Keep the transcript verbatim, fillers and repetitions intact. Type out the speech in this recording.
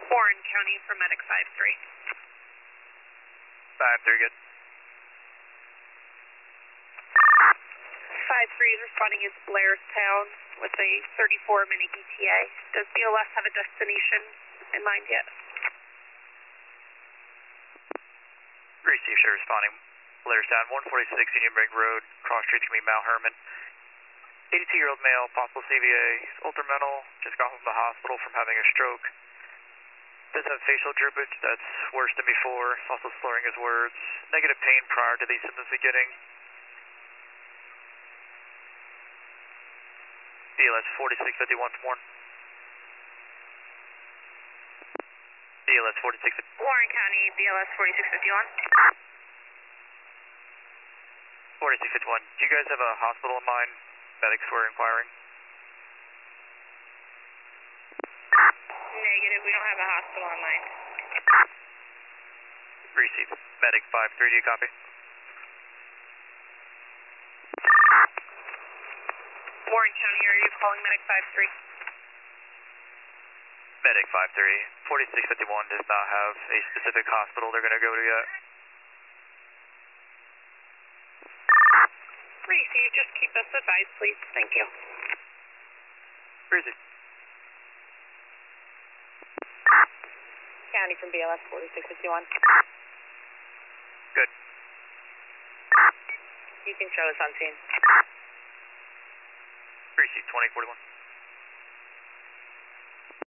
Warren County from Medic five three. five three, good. five three is responding as Blairstown with a thirty-four mini E T A. Does B L S have a destination in mind yet? Receive, sure, responding. Blairstown, one forty-six Union Bank Road, cross street to be Mount Herman. eighty-two-year-old male, possible C V A, ultra mental, just got home from the hospital from having a stroke. Does have facial droopage that's worse than before, also slurring his words. Negative pain prior to these symptoms beginning. B L S forty-six fifty-one from Warren. B L S forty-six fifty-one. Warren County, B L S forty-six fifty-one. forty-six fifty-one. Do you guys have a hospital in mind? Medics were inquiring. Negative, we don't have a hospital in mind. Receive. Medic five three, do you copy? Warren County, are you calling Medic five three? Medic five three. forty-six fifty-one does not have a specific hospital they're going to go to yet. Receive, just keep us advised, please. Thank you. Receive. County from B L S forty-six fifty-one. Good. You can show us on scene. Receive twenty forty-one.